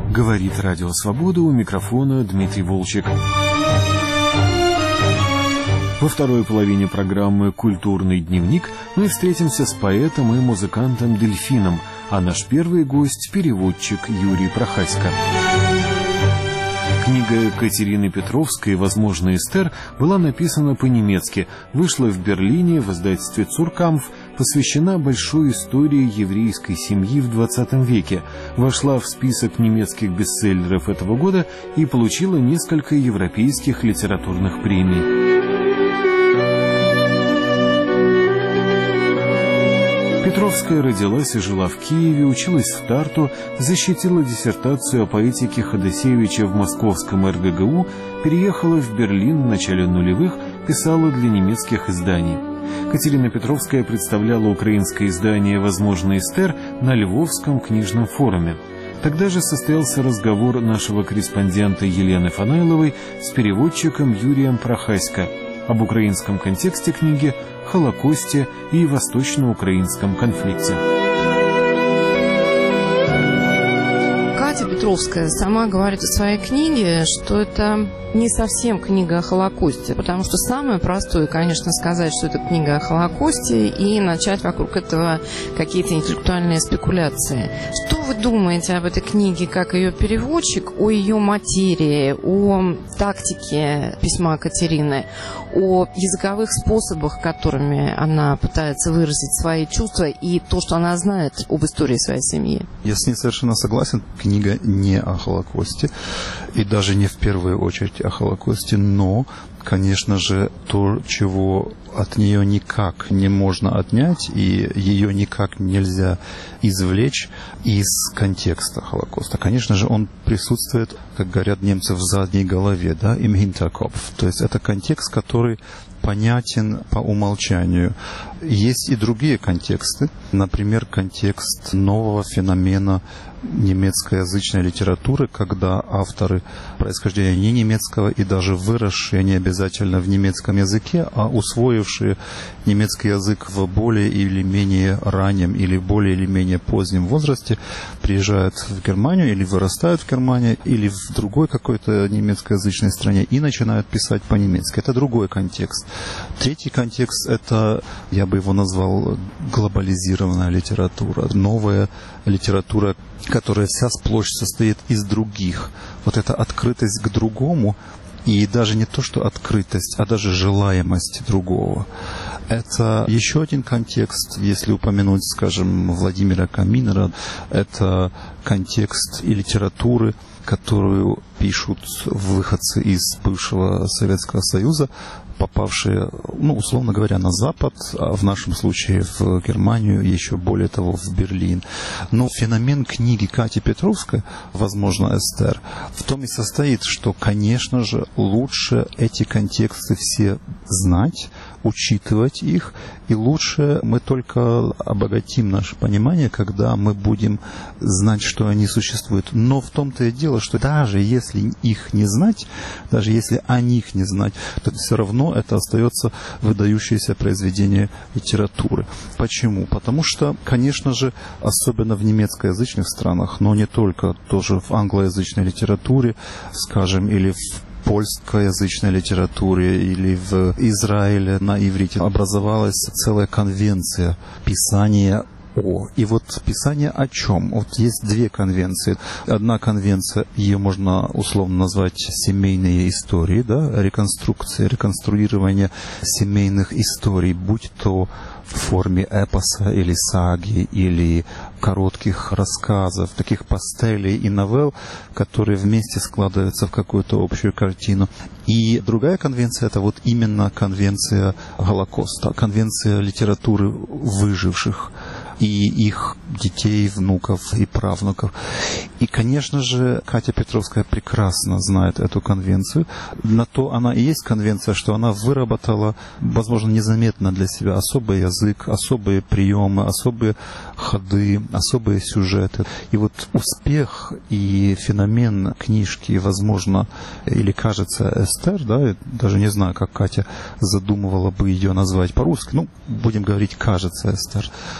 Говорит Радио Свобода, у микрофона Дмитрий Волчек. Во второй половине программы «Культурный дневник» мы встретимся с поэтом и музыкантом Дельфином, а наш первый гость – переводчик Юрий Прохасько. Книга Катерины Петровской «Возможно, Эстер» была написана по-немецки, вышла в Берлине в издательстве «Цуркамф», посвящена большой истории еврейской семьи в XX веке, вошла в список немецких бестселлеров этого года и получила несколько европейских литературных премий. Петровская родилась и жила в Киеве, училась в Тарту, защитила диссертацию о поэтике Ходосевича в московском РГГУ, переехала в Берлин в начале нулевых, писала для немецких изданий. Катерина Петровская представляла украинское издание «Возможно, Эстер» на Львовском книжном форуме. Тогда же состоялся разговор нашего корреспондента Елены Фанайловой с переводчиком Юрием Прохасько об украинском контексте книги, Холокосте и восточно-украинском конфликте. Катя Петровская сама говорит в своей книге, что это не совсем книга о Холокосте, потому что самое простое, конечно, сказать, что это книга о Холокосте и начать вокруг этого какие-то интеллектуальные спекуляции. Что вы думаете об этой книге как ее переводчик, о ее материи, о тактике письма Катерины, о языковых способах, которыми она пытается выразить свои чувства и то, что она знает об истории своей семьи? Я с ней совершенно согласен. Книга не о Холокосте и даже не в первую очередь о Холокосте, но, конечно же, то, чего от нее никак не можно отнять и ее никак нельзя извлечь из контекста Холокоста. Конечно же, он присутствует, как говорят немцы, в задней голове, да, im Hinterkopf. То есть это контекст, который понятен по умолчанию. Есть и другие контексты. Например, контекст нового феномена немецкоязычной литературы, когда авторы происхождения не немецкого и даже выросшие не обязательно в немецком языке, а усвоившие немецкий язык в более или менее раннем или более или менее позднем возрасте, приезжают в Германию или вырастают в Германии или в другой какой-то немецкоязычной стране и начинают писать по-немецки. Это другой контекст. Третий контекст – это, я бы его назвал, глобализированная литература, новая литература, которая вся сплошь состоит из других. Вот эта открытость к другому, и даже не то, что открытость, а даже желаемость другого. Это еще один контекст, если упомянуть, скажем, Владимира Каминера, это контекст и литературы, которую пишут выходцы из бывшего Советского Союза, попавшие, условно говоря, на Запад, а в нашем случае в Германию, еще более того, в Берлин. Но феномен книги Кати Петровской «Возможно, Эстер» в том и состоит, что, конечно же, лучше эти контексты все знать, учитывать их, и лучше мы только обогатим наше понимание, когда мы будем знать, что они существуют. Но в том-то и дело, что даже если их не знать, даже если о них не знать, то все равно это остается выдающееся произведение литературы. Почему? Потому что, конечно же, особенно в немецкоязычных странах, но не только, тоже в англоязычной литературе, скажем, или в польскоязычной литературе или в Израиле на иврите образовалась целая конвенция писания о. И вот писание о чем? Вот есть две конвенции. Одна конвенция, ее можно условно назвать семейные истории, да, реконструирование семейных историй, будь то в форме эпоса или саги, или коротких рассказов, таких пастелей и новелл, которые вместе складываются в какую-то общую картину. И другая конвенция – это вот именно конвенция Холокоста, конвенция литературы выживших и их детей, внуков и правнуков. И, конечно же, Катя Петровская прекрасно знает эту конвенцию. На то она и есть конвенция, что она выработала, возможно, незаметно для себя особый язык, особые приемы, особые ходы, особые сюжеты. И вот успех и феномен книжки, возможно, или кажется Эстер, да, я даже не знаю, как Катя задумывала бы ее назвать по-русски, будем говорить «кажется Эстер», в том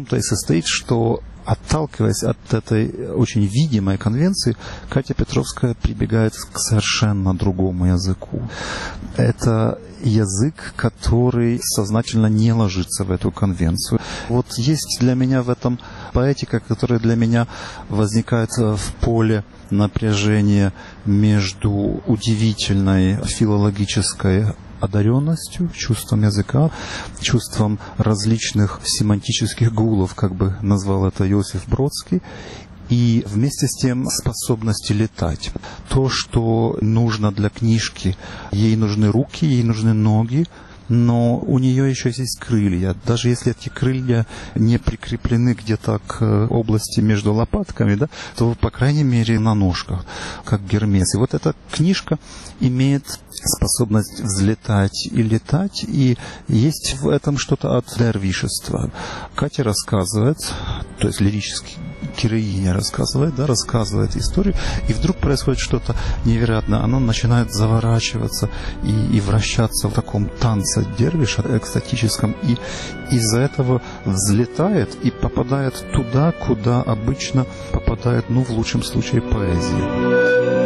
этом-то и состоит, что, отталкиваясь от этой очень видимой конвенции, Катя Петровская прибегает к совершенно другому языку. Это язык, который сознательно не ложится в эту конвенцию. Вот есть для меня в этом поэтика, которая для меня возникает в поле напряжения между удивительной филологической одаренностью, чувством языка, чувством различных семантических гулов, как бы назвал это Иосиф Бродский, и вместе с тем способности летать. То, что нужно для книжки, ей нужны руки, ей нужны ноги, но у нее еще есть крылья. Даже если эти крылья не прикреплены где-то к области между лопатками, да, то, по крайней мере, на ножках, как Гермес. И вот эта книжка имеет способность взлетать и летать, и есть в этом что-то от дервишества. Катя рассказывает, то есть лирически героиня рассказывает историю, и вдруг происходит что-то невероятное. Она начинает заворачиваться и вращаться в таком танце дервиша экстатическом, и из-за этого взлетает и попадает туда, куда обычно попадает, в лучшем случае, поэзия.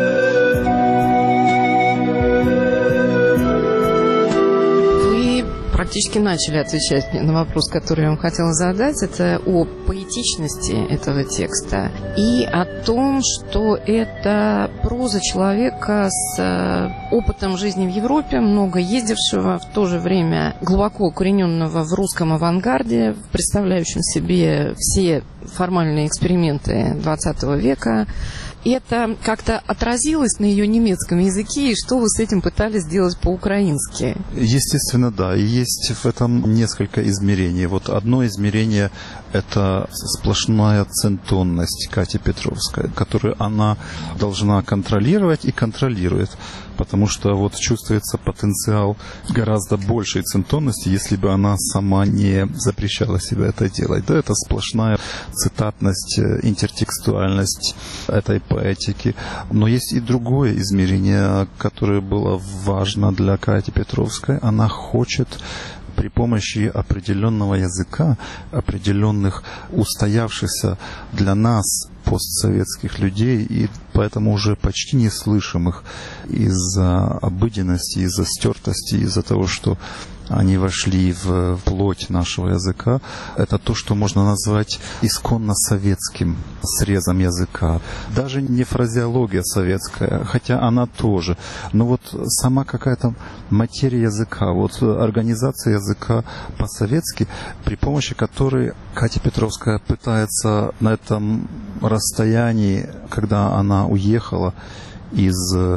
Практически начали отвечать мне на вопрос, который я вам хотела задать. Это о поэтичности этого текста и о том, что это проза человека с опытом жизни в Европе, много ездившего, в то же время глубоко укорененного в русском авангарде, представляющем себе все формальные эксперименты XX века. И это как-то отразилось на ее немецком языке, и что вы с этим пытались сделать по-украински? Естественно, да. И есть в этом несколько измерений. Вот одно измерение – это сплошная центонность Кати Петровской, которую она должна контролировать и контролирует. Потому что вот чувствуется потенциал гораздо большей центонности, если бы она сама не запрещала себе это делать. Да, это сплошная цитатность, интертекстуальность этой поэтики. Но есть и другое измерение, которое было важно для Кати Петровской. Она хочет при помощи определенного языка, определенных устоявшихся для нас постсоветских людей, и поэтому уже почти неслышимых из-за обыденности, из-за стертости, из-за того, что они вошли в плоть нашего языка. Это то, что можно назвать исконно советским срезом языка. Даже не фразеология советская, хотя она тоже. Но вот сама какая-то материя языка, вот организация языка по-советски, при помощи которой Катя Петровская пытается на этом расстоянии, когда она уехала из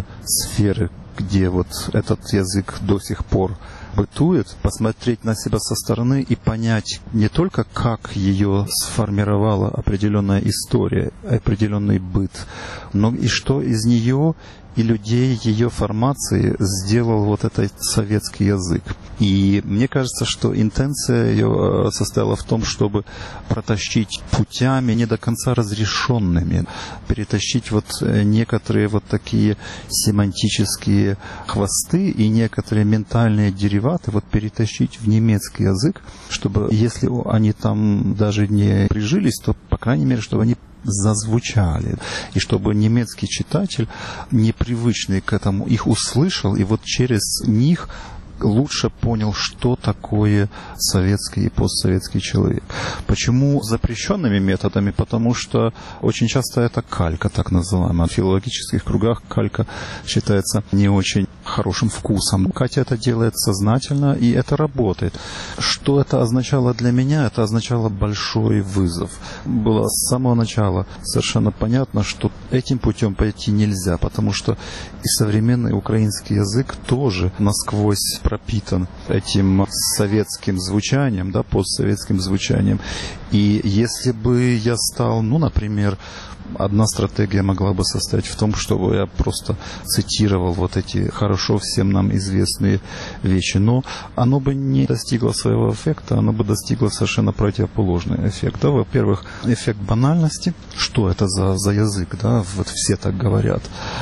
сферы, где вот этот язык до сих пор бытует, посмотреть на себя со стороны и понять не только, как ее сформировала определенная история, определенный быт, но и что из нее и людей ее формации сделал вот этот советский язык. И мне кажется, что интенция ее состояла в том, чтобы протащить путями не до конца разрешенными, перетащить вот некоторые вот такие семантические хвосты и некоторые ментальные дериваты, вот перетащить в немецкий язык, чтобы, если они там даже не прижились, то, по крайней мере, чтобы они зазвучали, и чтобы немецкий читатель, непривычный к этому, их услышал, и вот через них лучше понял, что такое советский и постсоветский человек. Почему запрещенными методами? Потому что очень часто это калька, так называемая. В филологических кругах калька считается не очень хорошим вкусом. Катя это делает сознательно, и это работает. Что это означало для меня? Это означало большой вызов. Было с самого начала совершенно понятно, что этим путем пойти нельзя, потому что и современный украинский язык тоже насквозь пропитан этим советским звучанием, да, постсоветским звучанием. И если бы я стал, например, Одна стратегия могла бы состоять в том, чтобы я просто цитировал вот эти хорошо всем нам известные вещи. Но оно бы не достигло своего эффекта, оно бы достигло совершенно противоположный эффект. Да? Во-первых, эффект банальности. Что это за язык? Да? Вот все так говорят.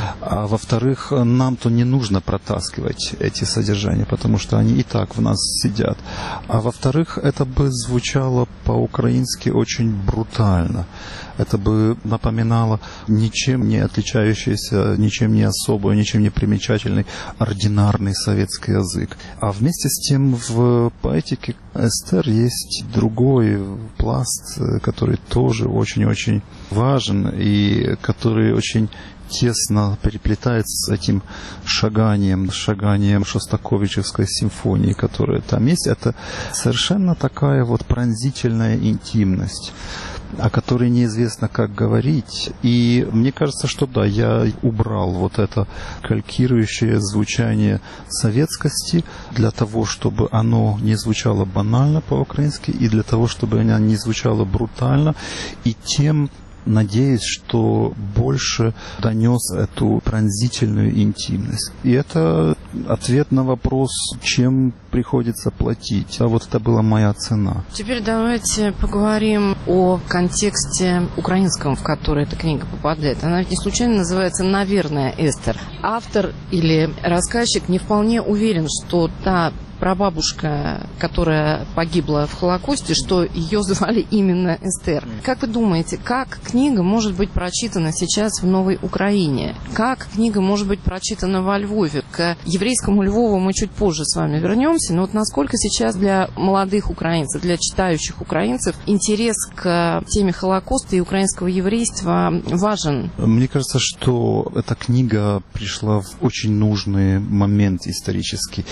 А во-вторых, нам-то не нужно протаскивать эти содержания, потому что они и так в нас сидят. А во-вторых, это бы звучало по-украински очень брутально. Это бы напоминало ничем не отличающийся, ничем не особый, ничем не примечательный, ординарный советский язык. А вместе с тем в поэтике Эстер есть другой пласт, который тоже очень-очень важен и который очень тесно переплетается с этим шаганием шостаковичевской симфонии, которая там есть. Это совершенно такая вот пронзительная интимность, о которой неизвестно, как говорить. И мне кажется, что да, я убрал вот это калькирующее звучание советскости для того, чтобы оно не звучало банально по-украински, и для того, чтобы оно не звучало брутально, и тем надеюсь, что больше донес эту пронзительную интимность. И это ответ на вопрос, чем приходится платить. А вот это была моя цена. Теперь давайте поговорим о контексте украинском, в который эта книга попадает. Она ведь не случайно называется «Наверное, Эстер». Автор или рассказчик не вполне уверен, что та прабабушка, которая погибла в Холокосте, что ее звали именно Эстер. Как вы думаете, как книга может быть прочитана сейчас в Новой Украине? Как книга может быть прочитана во Львове? К еврейскому Львову мы чуть позже с вами вернемся, но вот насколько сейчас для молодых украинцев, для читающих украинцев интерес к теме Холокоста и украинского еврейства важен? Мне кажется, что эта книга пришла в очень нужный момент исторический.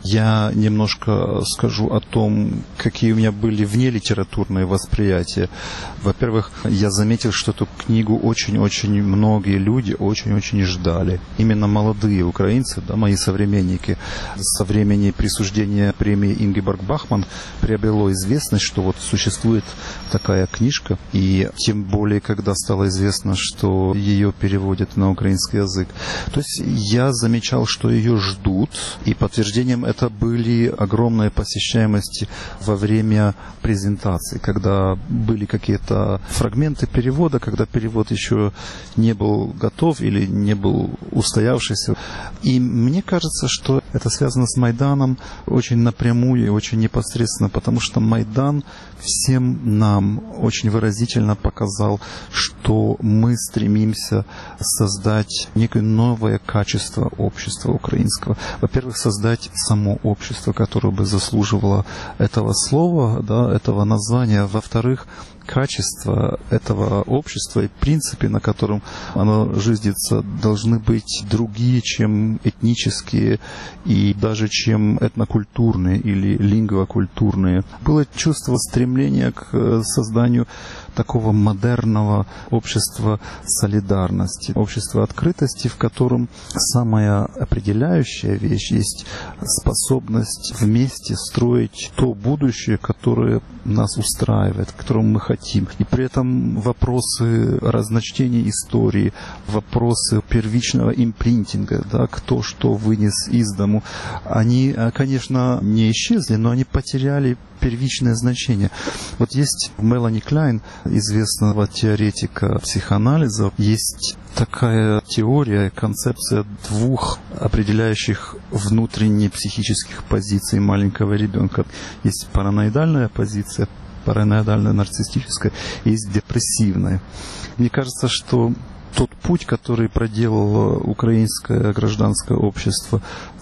Я немножко скажу о том, какие у меня были внелитературные восприятия. Во-первых, я заметил, что эту книгу очень-очень многие люди очень-очень ждали. Именно молодые украинцы, да, мои современники, со времени присуждения премии Ингеборг Бахман приобрело известность, что вот существует такая книжка, и тем более, когда стало известно, что ее переводят на украинский язык. То есть я замечал, что ее ждут, и подтверждением это были огромные посещаемости во время презентации, когда были какие-то фрагменты перевода, когда перевод еще не был готов или не был устоявшийся. И мне кажется, что это связано с Майданом очень напрямую и очень непосредственно, потому что Майдан всем нам очень выразительно показал, что мы стремимся создать некое новое качество общества украинского. Во-первых, создать само общество, которое бы заслуживало этого слова, да, этого названия. Во-вторых, качество этого общества и принципы, на котором оно жизнится, должны быть другие, чем этнические и даже чем этнокультурные или лингвокультурные. Было чувство стремления к созданию такого модерного общества солидарности, общества открытости, в котором самая определяющая вещь есть способность вместе строить то будущее, которое нас устраивает, к которому мы хотим. И при этом вопросы разночтения истории, вопросы первичного импринтинга, да, кто что вынес из дому, они, конечно, не исчезли, но они потеряли первичное значение. Вот есть у Мелани Кляйн, известного теоретика психоанализа, есть такая теория, концепция двух определяющих внутренне психических позиций маленького ребенка. Есть параноидальная позиция, параноидальная нарциссическая, и есть депрессивная. Мне кажется, что тот путь, который проделало украинское гражданское общество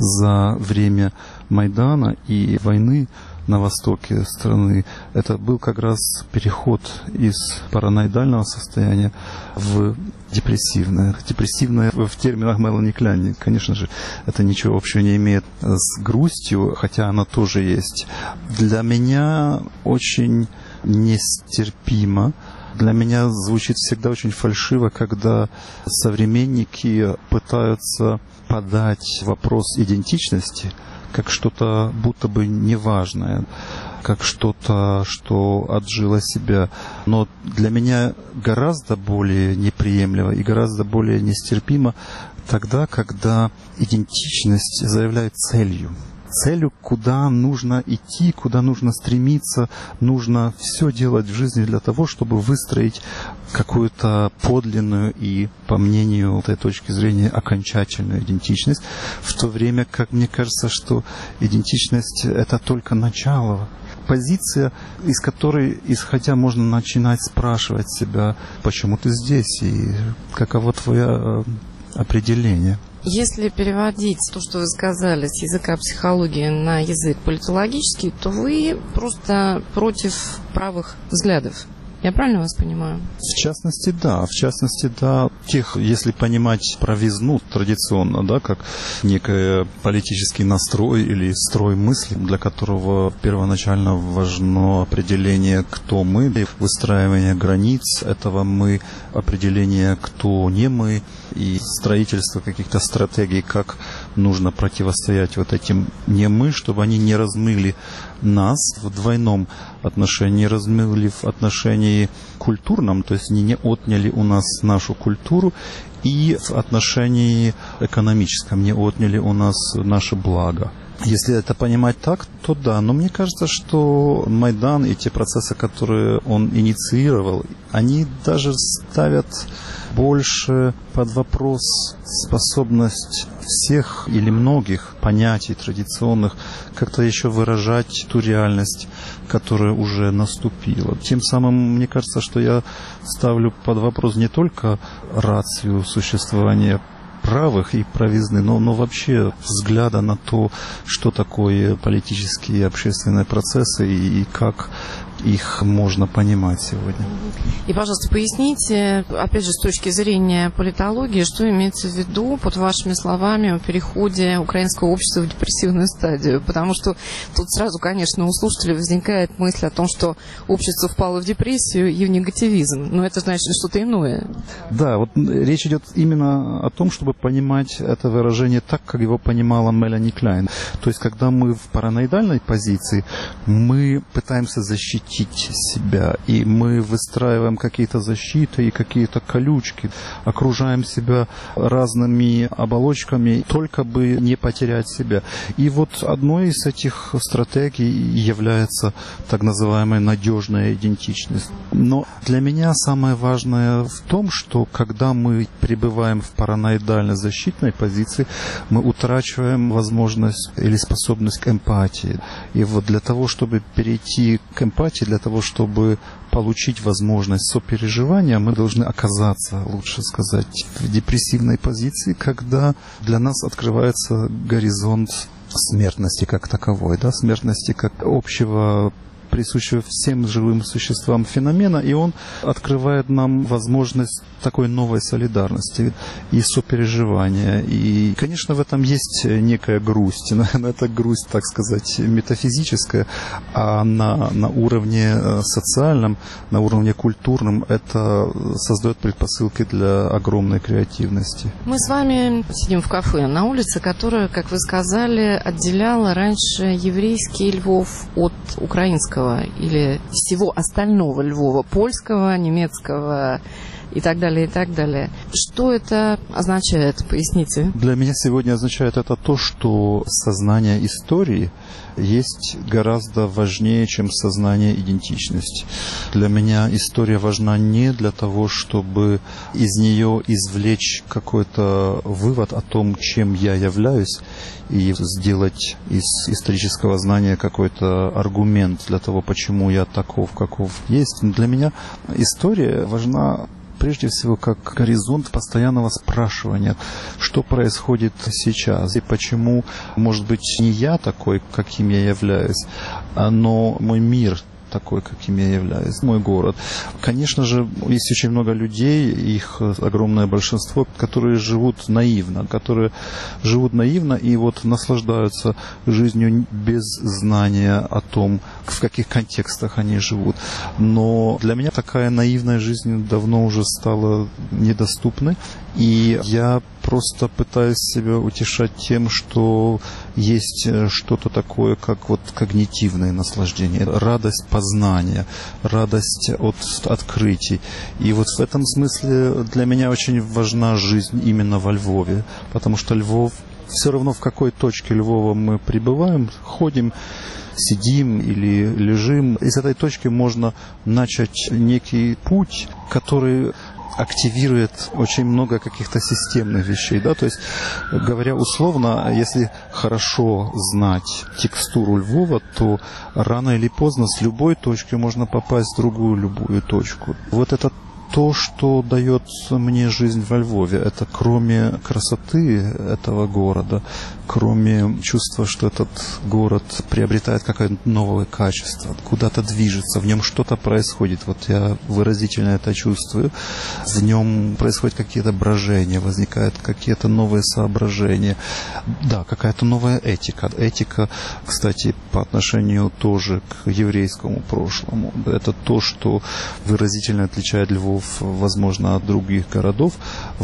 за время Майдана и войны на востоке страны, это был как раз переход из параноидального состояния в депрессивное. Депрессивное в терминах Мелани Кляйн, конечно же, это ничего общего не имеет с грустью, хотя она тоже есть. Для меня очень нестерпимо, для меня звучит всегда очень фальшиво, когда современники пытаются подать вопрос идентичности как что-то будто бы неважное. как что-то, что отжило себя. Но для меня гораздо более неприемлемо и гораздо более нестерпимо тогда, когда идентичность заявляет целью. Целью, куда нужно идти, куда нужно стремиться, нужно все делать в жизни для того, чтобы выстроить какую-то подлинную и, по мнению этой точки зрения, окончательную идентичность, в то время как мне кажется, что идентичность — это только начало. Позиция, из которой, исходя, можно начинать спрашивать себя, почему ты здесь и каково твое определение. Если переводить то, что вы сказали, с языка психологии на язык политологический, то вы просто против правых взглядов. Я правильно вас понимаю? В частности, да. Тех, если понимать правизну традиционно, да, как некий политический настрой или строй мысли, для которого первоначально важно определение, кто мы, выстраивание границ этого мы, определение, кто не мы, и строительство каких-то стратегий, как нужно противостоять вот этим не мы, чтобы они не размыли нас в двойном отношении, размыли в отношении культурном, то есть они не отняли у нас нашу культуру, и в отношении экономическом не отняли у нас наше благо. Если это понимать так, то да. Но мне кажется, что Майдан и те процессы, которые он инициировал, они даже ставят больше под вопрос способность всех или многих понятий традиционных как-то еще выражать ту реальность, которая уже наступила. Тем самым, мне кажется, что я ставлю под вопрос не только рацию существования правых и правизны, но вообще взгляда на то, что такое политические и общественные процессы и как их можно понимать сегодня. И, пожалуйста, поясните, опять же, с точки зрения политологии, что имеется в виду, под вашими словами, о переходе украинского общества в депрессивную стадию. Потому что тут сразу, конечно, у слушателей возникает мысль о том, что общество впало в депрессию и в негативизм. Но это значит что-то иное. Да, вот речь идет именно о том, чтобы понимать это выражение так, как его понимала Мелани Клайн. То есть, когда мы в параноидальной позиции, мы пытаемся защитить себя, и мы выстраиваем какие-то защиты и какие-то колючки, окружаем себя разными оболочками, только бы не потерять себя. И вот одной из этих стратегий является так называемая надежная идентичность. Но для меня самое важное в том, что когда мы пребываем в параноидально-защитной позиции, мы утрачиваем возможность или способность к эмпатии. И вот для того, чтобы перейти к эмпатии, для того, чтобы получить возможность сопереживания, мы должны оказаться, лучше сказать, в депрессивной позиции, когда для нас открывается горизонт смертности как таковой, да, смертности как общего, присущего всем живым существам феномена, и он открывает нам возможность такой новой солидарности и сопереживания. И, конечно, в этом есть некая грусть, но это грусть, так сказать, метафизическая, а на уровне социальном, на уровне культурном это создает предпосылки для огромной креативности. Мы с вами сидим в кафе на улице, которая, как вы сказали, отделяла раньше еврейский Львов от украинского или всего остального Львова, польского, немецкого и так далее, и так далее. Что это означает? Поясните. Для меня сегодня означает это то, что сознание истории есть гораздо важнее, чем сознание идентичности. Для меня история важна не для того, чтобы из нее извлечь какой-то вывод о том, чем я являюсь, и сделать из исторического знания какой-то аргумент для того, почему я таков, каков есть. Для меня история важна прежде всего как горизонт постоянного спрашивания, что происходит сейчас и почему, может быть, не я такой, каким я являюсь, но мой мир такой, каким я являюсь, мой город. Конечно же, есть очень много людей, их огромное большинство, которые живут наивно и вот наслаждаются жизнью без знания о том, в каких контекстах они живут. Но для меня такая наивная жизнь давно уже стала недоступной, и я просто пытаюсь себя утешать тем, что есть что-то такое, как вот когнитивное наслаждение, радость познания, радость от открытий. И вот в этом смысле для меня очень важна жизнь именно во Львове, потому что Львов, все равно в какой точке Львова мы пребываем, ходим, сидим или лежим, из этой точки можно начать некий путь, который активирует очень много каких-то системных вещей, да, то есть, говоря условно, если хорошо знать текстуру Львова, то рано или поздно с любой точки можно попасть в другую любую точку. Вот это то, что дает мне жизнь во Львове, это кроме красоты этого города, кроме чувства, что этот город приобретает какое-то новое качество, куда-то движется, в нем что-то происходит. Вот я выразительно это чувствую. В нем происходят какие-то брожения, возникают какие-то новые соображения. Да, какая-то новая этика. Этика, кстати, по отношению тоже к еврейскому прошлому. Это то, что выразительно отличает Львов, возможно, от других городов,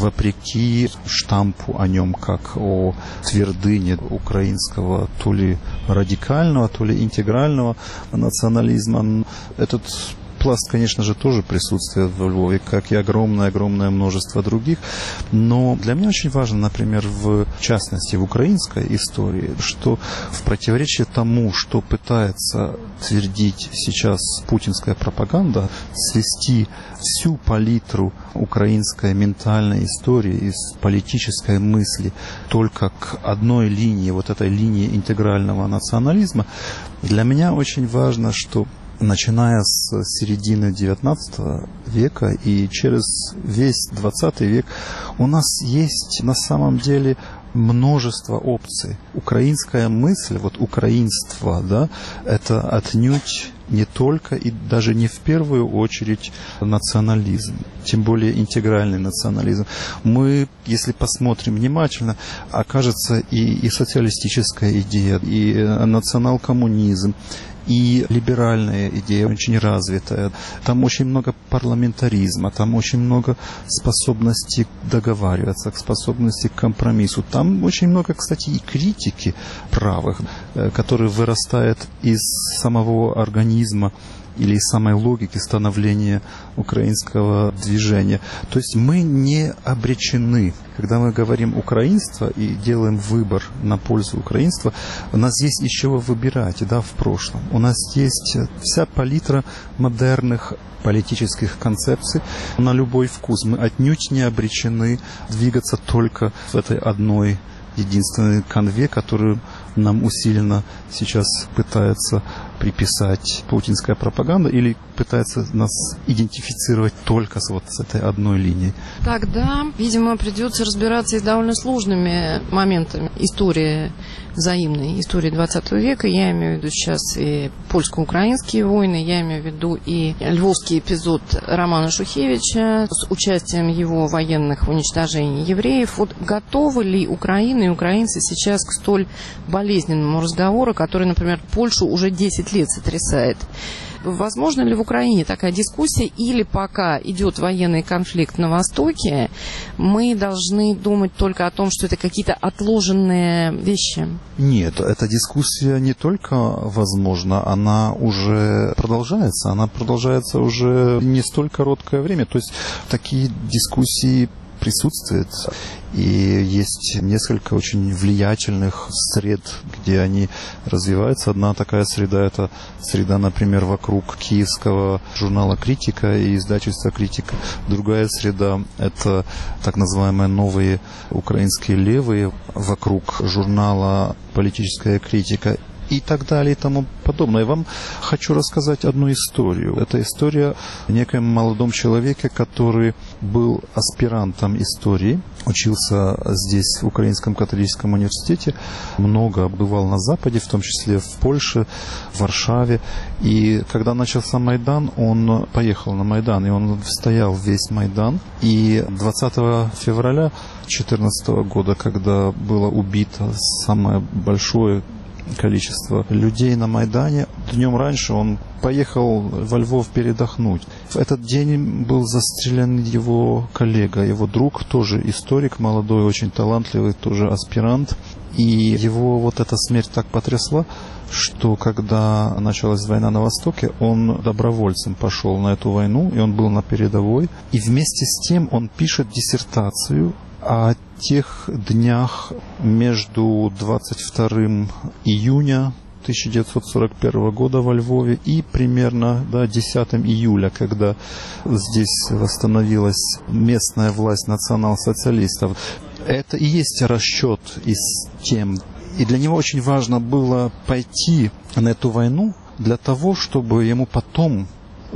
вопреки штампу о нем как о твердыне украинского то ли радикального, то ли интегрального национализма. Этот пласт, конечно же, тоже присутствует в Львове, как и огромное-огромное множество других. Но для меня очень важно, например, в частности, в украинской истории, что в противоречии тому, что пытается твердить сейчас путинская пропаганда, свести всю палитру украинской ментальной истории, из политической мысли только к одной линии, вот этой линии интегрального национализма, для меня очень важно, что начиная с середины XIX века и через весь XX век у нас есть на самом деле множество опций. Украинская мысль, вот украинство, да, это отнюдь не только и даже не в первую очередь национализм, тем более интегральный национализм. Мы, если посмотрим внимательно, окажется и социалистическая идея, и национал-коммунизм, и либеральная идея очень развитая. Там очень много парламентаризма, там очень много способности договариваться, способности к компромиссу. Там очень много, кстати, и критики правых, которые вырастают из самого организма или из самой логики становления украинского движения. То есть мы не обречены. Когда мы говорим украинство и делаем выбор на пользу украинства, у нас есть из чего выбирать, да, в прошлом. У нас есть вся палитра модерных политических концепций на любой вкус. Мы отнюдь не обречены двигаться только в этой одной единственной канве, которую нам усиленно сейчас пытается приписать путинская пропаганда или пытается нас идентифицировать только с этой одной линией. Тогда, видимо, придется разбираться и с довольно сложными моментами истории взаимной, истории 20 века. Я имею в виду сейчас и польско-украинские войны, я имею в виду и львовский эпизод Романа Шухевича с участием его военных уничтожений евреев. Вот готовы ли Украина и украинцы сейчас к столь болезненному разговору, который, например, Польшу уже 10 лет сотрясает? Возможно ли в Украине такая дискуссия, или пока идет военный конфликт на Востоке, мы должны думать только о том, что это какие-то отложенные вещи? Нет, эта дискуссия не только возможна, она уже продолжается. Она продолжается уже не столь короткое время. То есть такие дискуссии присутствует, и есть несколько очень влиятельных сред, где они развиваются. Одна такая среда, это среда, например, вокруг киевского журнала «Критика» и издательства «Критика». Другая среда, это так называемые новые украинские левые вокруг журнала «Политическая критика». И так далее, и тому подобное. Я вам хочу рассказать одну историю. Это история о некоем молодом человеке, который был аспирантом истории, учился здесь, в Украинском католическом университете, много бывал на Западе, в том числе в Польше, в Варшаве. И когда начался Майдан, он поехал на Майдан, и он стоял весь Майдан. И 20 февраля 2014 года, когда было убито самое большое количество людей на Майдане. Днем раньше он поехал во Львов передохнуть. В этот день был застрелен его коллега, его друг, тоже историк, молодой, очень талантливый, тоже аспирант. И его вот эта смерть так потрясла, что когда началась война на Востоке, он добровольцем пошел на эту войну, и он был на передовой. И вместе с тем он пишет диссертацию о тех днях между 22 июня 1941 года во Львове и примерно 10 июля, когда здесь восстановилась местная власть национал-социалистов. Это и есть расчет из тем. И для него очень важно было пойти на эту войну для того, чтобы ему потом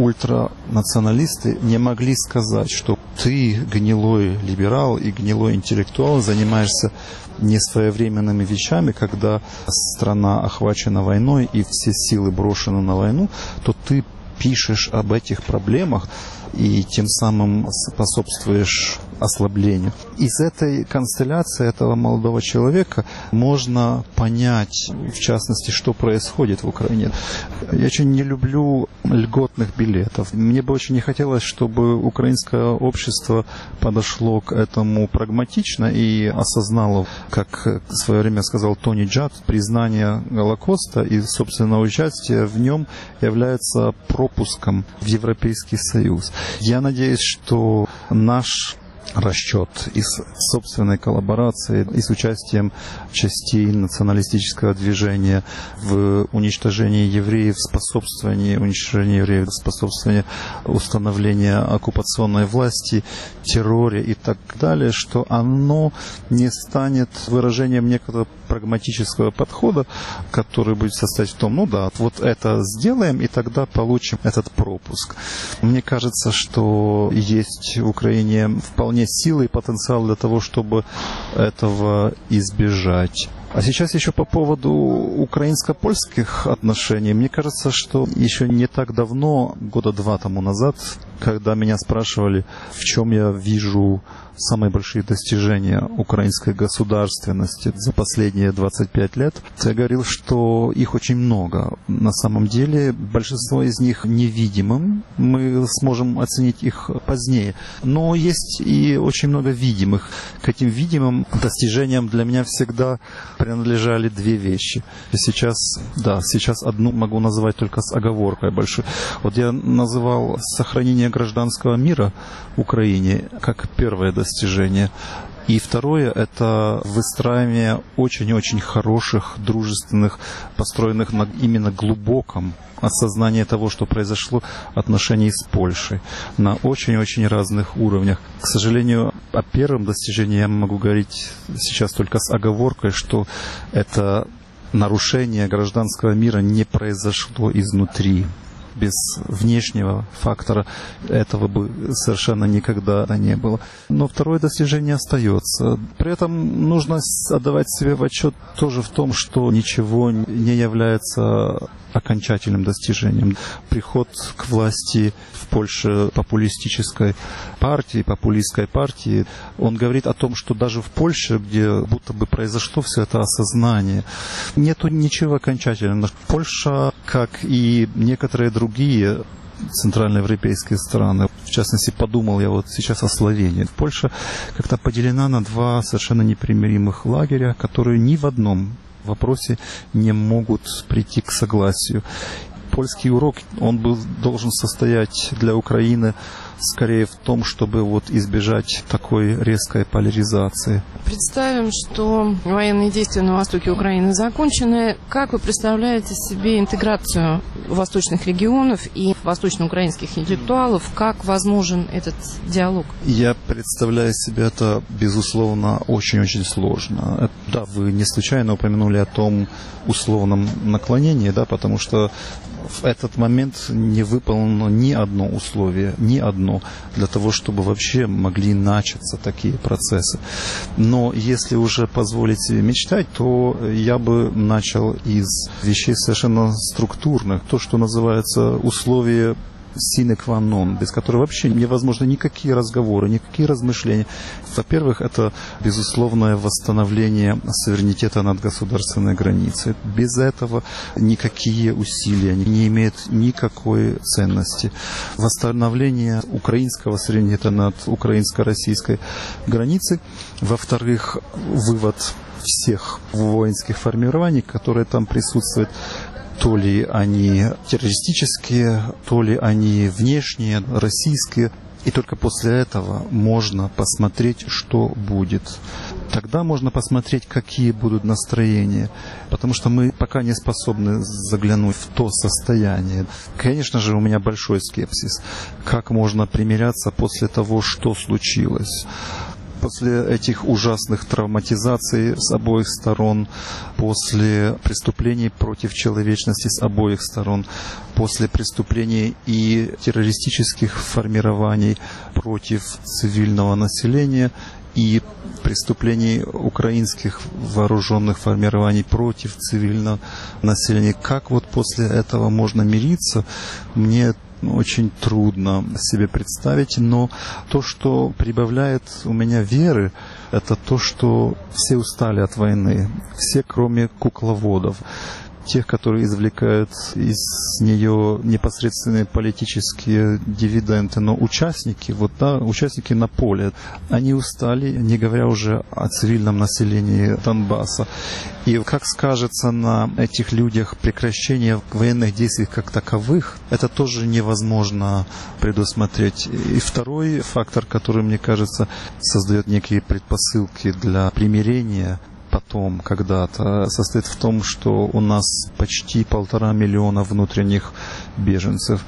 ультранационалисты не могли сказать, что ты, гнилой либерал и гнилой интеллектуал, занимаешься несвоевременными вещами, когда страна охвачена войной и все силы брошены на войну, то ты пишешь об этих проблемах и тем самым способствуешь ослаблению. Из этой констелляции этого молодого человека можно понять, в частности, что происходит в Украине. Я очень не люблю льготных билетов. Мне бы очень не хотелось, чтобы украинское общество подошло к этому прагматично и осознало, как в свое время сказал Тони Джад, признание Голокоста и собственного участия в нем является пропуском в Европейский Союз. Я надеюсь, что наш расчет из собственной коллаборации и с участием частей националистического движения в уничтожении евреев, способствовании уничтожению евреев, способствовании установления оккупационной власти, терроре и так далее, что оно не станет выражением некого прагматического подхода, который будет состоять в том, вот это сделаем, и тогда получим этот пропуск. Мне кажется, что есть в Украине вполне силы и потенциал для того, чтобы этого избежать. А сейчас еще по поводу украинско-польских отношений. Мне кажется, что еще не так давно, года 2 тому назад, когда меня спрашивали, в чем я вижу самые большие достижения украинской государственности за последние 25 лет, я говорил, что их очень много. На самом деле, большинство из них невидимым. Мы сможем оценить их позднее. Но есть и очень много видимых. К этим видимым достижениям для меня всегда принадлежали две вещи. Сейчас одну могу назвать только с оговоркой большой. Вот я называл сохранение гражданского мира в Украине как первое достижение. И второе – это выстраивание очень-очень хороших, дружественных, построенных на именно глубоком осознании того, что произошло, отношений с Польшей на очень-очень разных уровнях. К сожалению, о первом достижении я могу говорить сейчас только с оговоркой, что это нарушение гражданского мира не произошло изнутри. Без внешнего фактора этого бы совершенно никогда не было. Но второе достижение остается. При этом нужно отдавать себе в отчет тоже в том, что ничего не является окончательным достижением. Приход к власти в Польше популистской партии, он говорит о том, что даже в Польше, где будто бы произошло все это осознание, нету ничего окончательного. Польша, как и некоторые другие центральноевропейские страны, в частности, подумал я вот сейчас о Словении. Польша как-то поделена на два совершенно непримиримых лагеря, которые ни в одном вопросе не могут прийти к согласию. Польский урок, он должен состоять для Украины скорее в том, чтобы избежать такой резкой поляризации. Представим, что военные действия на востоке Украины закончены. Как вы представляете себе интеграцию восточных регионов и восточноукраинских интеллектуалов? Как возможен этот диалог? Я представляю себе это, безусловно, очень-очень сложно. Да, вы не случайно упомянули о том условном наклонении, да, потому что в этот момент не выполнено ни одно условие, ни одно, для того, чтобы вообще могли начаться такие процессы. Но если уже позволить себе мечтать, то я бы начал из вещей совершенно структурных. То, что называется условия sine qua non, без которой вообще невозможно никакие разговоры, никакие размышления. Во-первых, это безусловное восстановление суверенитета над государственной границей. Без этого никакие усилия не имеют никакой ценности. Восстановление украинского суверенитета над украинско-российской границей. Во-вторых, вывод всех воинских формирований, которые там присутствуют, то ли они террористические, то ли они внешние, российские. И только после этого можно посмотреть, что будет. Тогда можно посмотреть, какие будут настроения. Потому что мы пока не способны заглянуть в то состояние. Конечно же, у меня большой скепсис. Как можно примиряться после того, что случилось? После этих ужасных травматизаций с обоих сторон, после преступлений против человечности с обоих сторон, после преступлений и террористических формирований против цивильного населения и преступлений украинских вооруженных формирований против цивильного населения. Как вот после этого можно мириться, мне очень трудно себе представить, но то, что прибавляет у меня веры, это то, что все устали от войны, все, кроме кукловодов, тех, которые извлекают из нее непосредственные политические дивиденды, но участники, участники на поле, они устали, не говоря уже о цивильном населении Донбасса. И как скажется на этих людях прекращение военных действий как таковых, это тоже невозможно предусмотреть. И второй фактор, который, мне кажется, создает некие предпосылки для примирения потом, когда-то, состоит в том, что у нас почти 1,5 миллиона внутренних беженцев.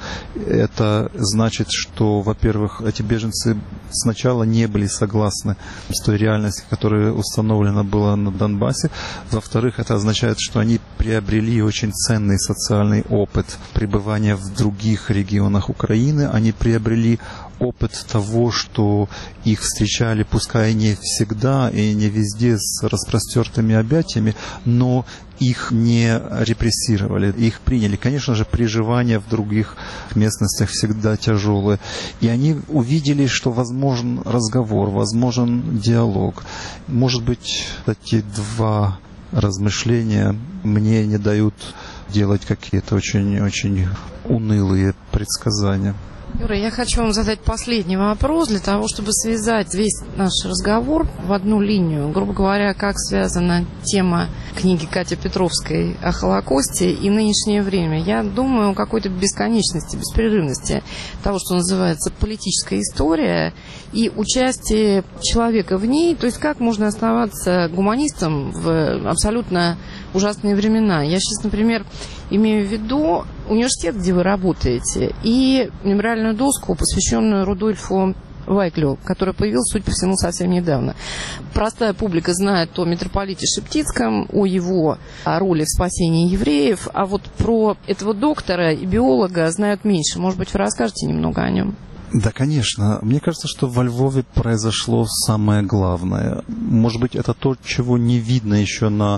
Это значит, что, во-первых, эти беженцы сначала не были согласны с той реальностью, которая установлена была на Донбассе. Во-вторых, это означает, что они приобрели очень ценный социальный опыт пребывания в других регионах Украины. Они приобрели опыт того, что их встречали, пускай не всегда и не везде с распростертыми объятиями, но их не репрессировали, их приняли. Конечно же, приживание в других местностях всегда тяжелое. И они увидели, что возможен разговор, возможен диалог. Может быть, эти два размышления мне не дают делать какие-то очень унылые предсказания. Юра, я хочу вам задать последний вопрос для того, чтобы связать весь наш разговор в одну линию. Грубо говоря, как связана тема книги Кати Петровской о Холокосте и нынешнее время. Я думаю о какой-то бесконечности, беспрерывности того, что называется политическая история и участие человека в ней. То есть как можно оставаться гуманистом в абсолютно ужасные времена. Я сейчас, например, имею в виду университет, где вы работаете, и мемориальную доску, посвященную Рудольфу Вайклю, который появился, судя по всему, совсем недавно. Простая публика знает о митрополите Шептицком, о его роли в спасении евреев, а вот про этого доктора и биолога знают меньше. Может быть, вы расскажете немного о нем? Да, конечно. Мне кажется, что во Львове произошло самое главное. Может быть, это то, чего не видно еще на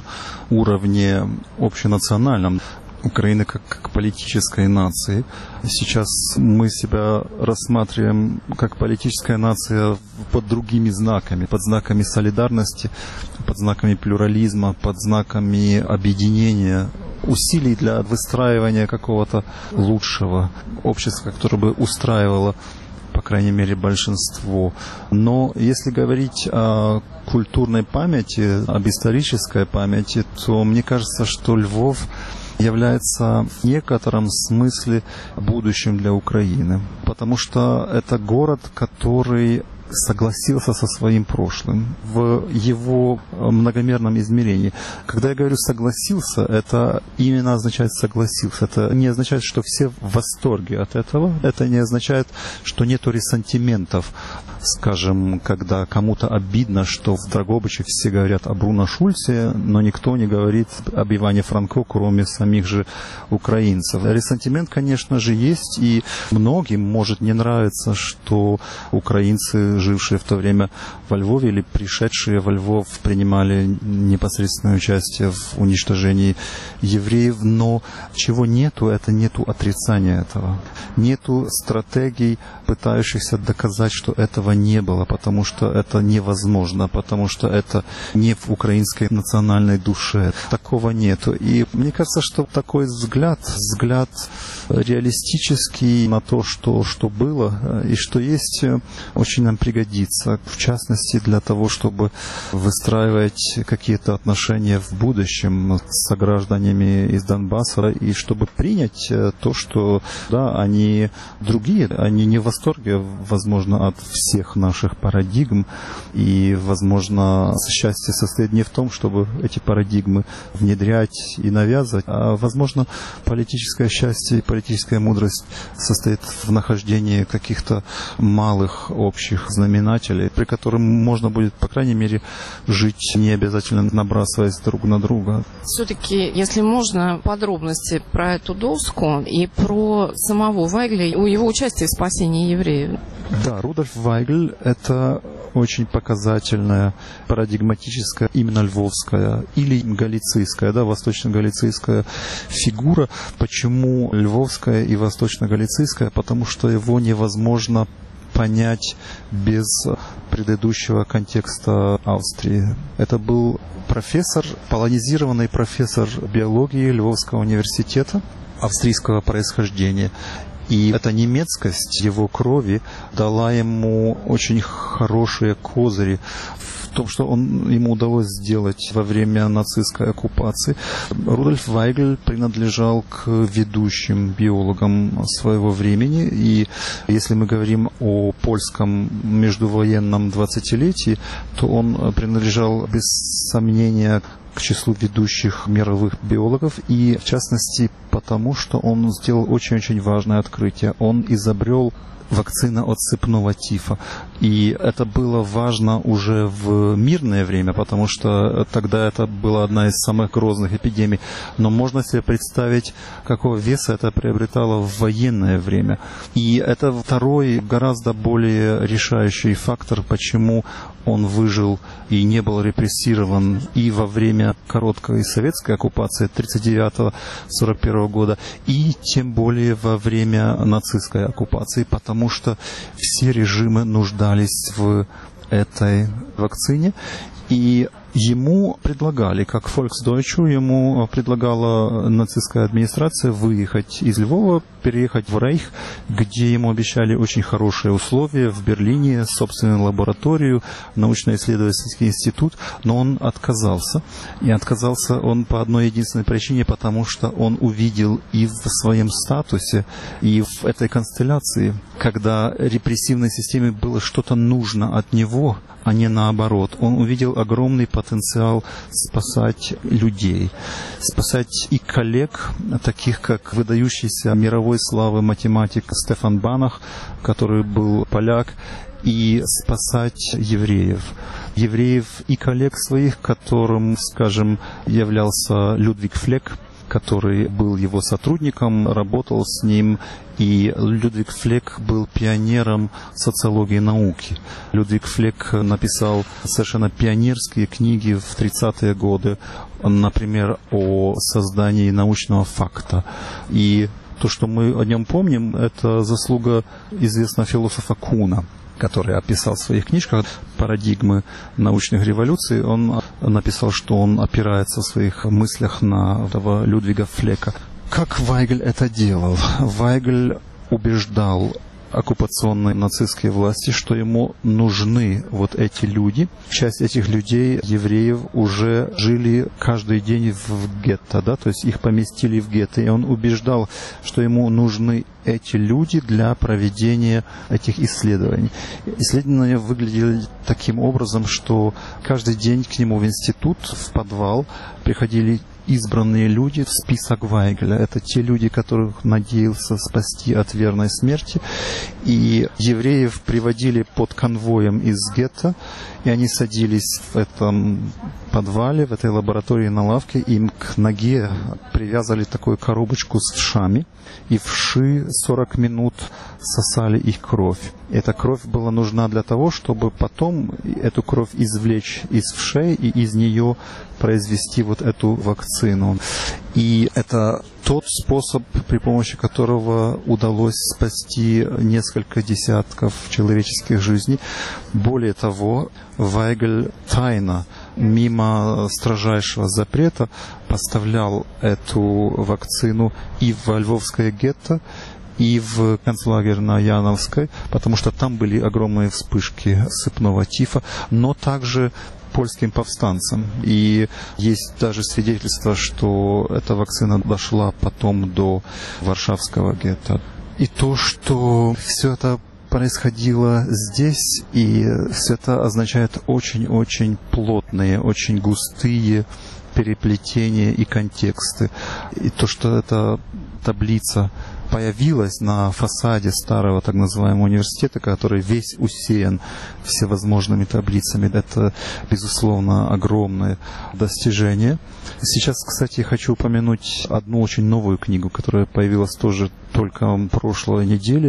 уровне общенациональном. Украины как политической нации. Сейчас мы себя рассматриваем как политическая нация под другими знаками, под знаками солидарности, под знаками плюрализма, под знаками объединения, усилий для выстраивания какого-то лучшего общества, которое бы устраивало, по крайней мере, большинство. Но если говорить о культурной памяти, об исторической памяти, то мне кажется, что Львов является в некотором смысле будущим для Украины. Потому что это город, который согласился со своим прошлым в его многомерном измерении. Когда я говорю «согласился», это именно означает «согласился». Это не означает, что все в восторге от этого. Это не означает, что нету ресентиментов. Скажем, когда кому-то обидно, что в Драгобыче все говорят о Бруно Шульце, но никто не говорит об Иване Франко, кроме самих же украинцев. Ресентимент, конечно же, есть, и многим может не нравиться, что украинцы жившие в то время во Львове или пришедшие во Львов, принимали непосредственное участие в уничтожении евреев. Но чего нету, это нету отрицания этого. Нету стратегий, пытающихся доказать, что этого не было, потому что это невозможно, потому что это не в украинской национальной душе. Такого нету. И мне кажется, что такой взгляд реалистический на то, что было и что есть, очень нам пригодится. В частности, для того, чтобы выстраивать какие-то отношения в будущем с согражданами из Донбасса, и чтобы принять то, что, да, они другие, они не в восторге, возможно, от всех наших парадигм, и, возможно, счастье состоит не в том, чтобы эти парадигмы внедрять и навязывать, а, возможно, политическое счастье и политическая мудрость состоит в нахождении каких-то малых общих знаменателей, при котором можно будет, по крайней мере, жить, не обязательно набрасываясь друг на друга. Все-таки, если можно, подробности про эту доску и про самого Вайгля, о его участии в спасении евреев. Да, Рудольф Вайгль – это очень показательная, парадигматическая, именно львовская или галицийская, да, восточно-галицийская фигура. Почему львовская и восточно-галицийская? Потому что его невозможно понять без предыдущего контекста Австрии. Это был профессор, полонизированный профессор биологии Львовского университета австрийского происхождения. И эта немецкость его крови дала ему очень хорошие козыри в том, что ему удалось сделать во время нацистской оккупации. Рудольф Вайгль принадлежал к ведущим биологам своего времени. И если мы говорим о польском междувоенном 20-летии, то он принадлежал без сомнения к числу ведущих мировых биологов, и в частности потому, что он сделал очень-очень важное открытие. Он изобрел вакцину от цепного тифа. И это было важно уже в мирное время, потому что тогда это была одна из самых грозных эпидемий. Но можно себе представить, какого веса это приобретало в военное время. И это второй, гораздо более решающий фактор, почему он выжил и не был репрессирован и во время короткой советской оккупации 1939-1941 года, и тем более во время нацистской оккупации, потому что все режимы нуждались в этой вакцине. И ему предлагали, как Volksdeutsche, ему предлагала нацистская администрация выехать из Львова, переехать в Рейх, где ему обещали очень хорошие условия в Берлине, собственную лабораторию, научно-исследовательский институт, но он отказался. И отказался он по одной единственной причине, потому что он увидел и в своем статусе, и в этой констелляции, когда репрессивной системе было что-то нужно от него, а не наоборот. Он увидел огромный потенциал спасать людей, спасать и коллег, таких как выдающийся мировой славы математик Стефан Банах, который был поляк, и спасать евреев. Евреев и коллег своих, которым, скажем, являлся Людвиг Флек, который был его сотрудником, работал с ним, и Людвиг Флек был пионером социологии науки. Людвиг Флек написал совершенно пионерские книги в 30-е годы, например, о создании научного факта. И то, что мы о нем помним, это заслуга известного философа Куна, который описал в своих книжках парадигмы научных революций. Он написал, что он опирается в своих мыслях на этого Людвига Флека. Как Вайгль это делал? Вайгль убеждал оккупационной нацистской власти, что ему нужны вот эти люди. Часть этих людей, евреев, уже жили каждый день в гетто, да, то есть их поместили в гетто, и он убеждал, что ему нужны эти люди для проведения этих исследований. Исследования выглядели таким образом, что каждый день к нему в институт, в подвал приходили избранные люди в список Вайгеля. Это те люди, которых надеялся спасти от верной смерти. И евреев приводили под конвоем из гетто, и они садились в этом подвале, в этой лаборатории на лавке, им к ноге привязали такую коробочку с вшами, и вши 40 минут сосали их кровь. Эта кровь была нужна для того, чтобы потом эту кровь извлечь из вшей и из нее произвести вот эту вакцину. И это тот способ, при помощи которого удалось спасти несколько десятков человеческих жизней. Более того, Вайгель тайно, мимо строжайшего запрета, поставлял эту вакцину и в Львовское гетто, и в концлагерь на Яновской, потому что там были огромные вспышки сыпного тифа, но также польским повстанцам. И есть даже свидетельство, что эта вакцина дошла потом до Варшавского гетто. И то, что все это происходило здесь, и все это означает очень-очень плотные, очень густые переплетения и контексты. И то, что эта таблица появилась на фасаде старого так называемого университета, который весь усеян всевозможными таблицами, это, безусловно, огромное достижение. Сейчас, кстати, хочу упомянуть одну очень новую книгу, которая появилась тоже только прошлой неделе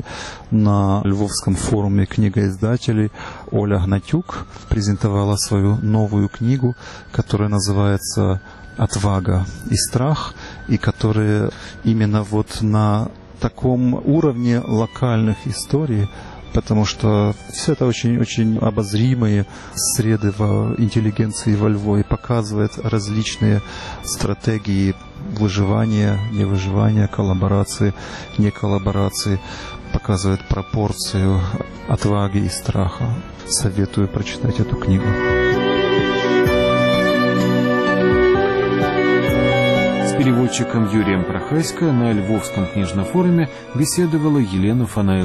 на Львовском форуме книгоиздателей. Оля Гнатюк презентовала свою новую книгу, которая называется «Отвага и страх», и которая именно вот на таком уровне локальных историй, потому что все это очень-очень обозримые среды в интеллигенции во Львове, показывает различные стратегии выживания, невыживания, коллаборации, неколлаборации, показывает пропорцию отваги и страха. Советую прочитать эту книгу. С переводчиком Юрием Прохасько на Львовском книжном форуме беседовала Елена Фанаева.